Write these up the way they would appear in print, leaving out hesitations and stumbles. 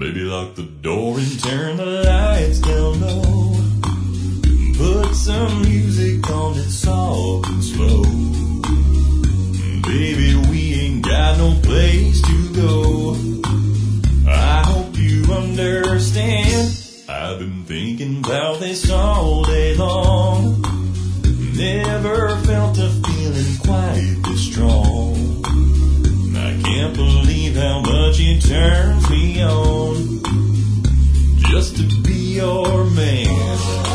Baby, lock the door and turn the lights down low. Put some music on that's soft and slow. Baby, we ain't got no place to go. I hope you understand. I've been thinking about this all day long. Never felt a feeling quite this strong. I can't believe how much it turns me on just to be your man.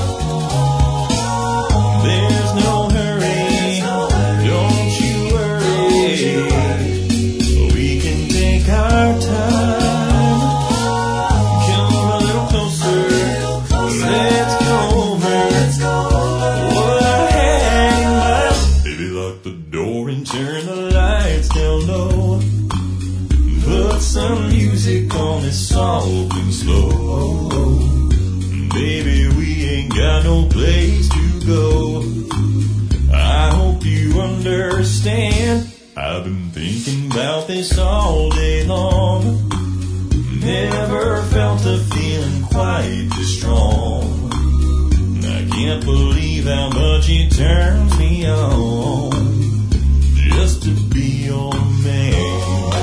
There's no hurry, don't you worry. We can take our time. Come a little closer, let's go over what I had in mind. Baby, lock the door and turn the lights down low. Put some music on that's soft and slow. Baby, we ain't got no place to go. I hope you understand. I've been thinking about this all day long. Never felt a feeling quite this strong. I can't believe how much it turns me on just to be your man.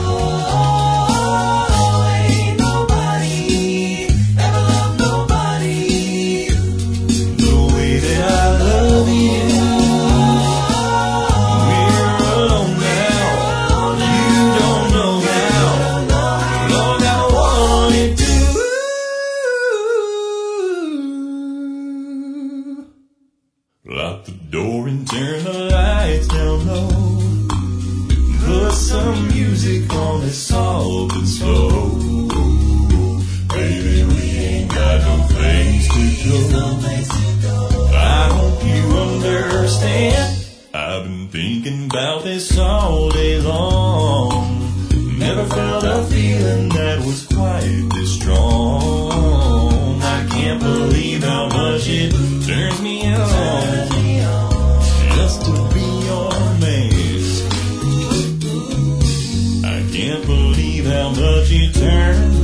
Lock the door and turn the lights down low. Put some music on that's soft and slow. Baby, we ain't got no place to go. I hope you understand. I've been thinking about this all day long. Never felt a feeling that was quite this strong. I can't believe how much it turns me on just to be your man. I can't believe how much it turns